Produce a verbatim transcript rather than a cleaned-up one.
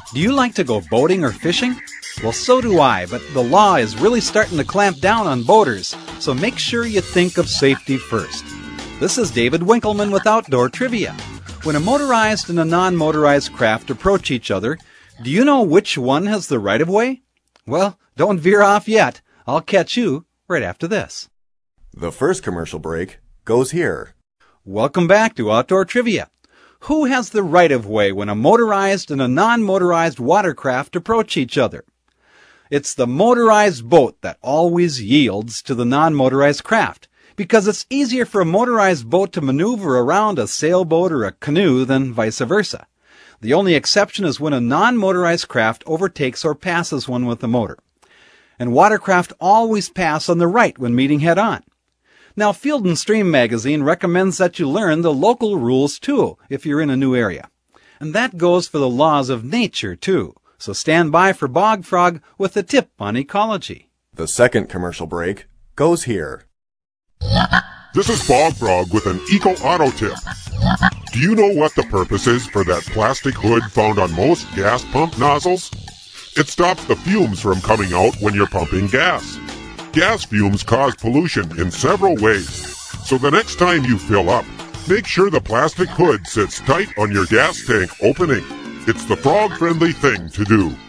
Do you like to go boating or fishing? Well, so do I, but the law is really starting to clamp down on boaters, so make sure you think of safety first. This is David Winkleman with Outdoor Trivia. When a motorized and a non-motorized craft approach each other, do you know which one has the right-of-way? Well, don't veer off yet. I'll catch you right after this. The first commercial break goes here. Welcome back to Outdoor Trivia. Who has the right-of-way when a motorized and a non-motorized watercraft approach each other? It's the motorized boat that always yields to the non-motorized craft, because it's easier for a motorized boat to maneuver around a sailboat or a canoe than vice versa. The only exception is when a non-motorized craft overtakes or passes one with a motor. And watercraft always pass on the right when meeting head-on. Now, Field and Stream magazine recommends that you learn the local rules, too, if you're in a new area. And that goes for the laws of nature, too. So stand by for Bog Frog with a tip on ecology. The second commercial break goes here. This is Bog Frog with an eco-auto tip. Do you know what the purpose is for that plastic hood found on most gas pump nozzles? It stops the fumes from coming out when you're pumping gas. Gas fumes cause pollution in several ways. So the next time you fill up, make sure the plastic hood sits tight on your gas tank opening. It's the frog-friendly thing to do.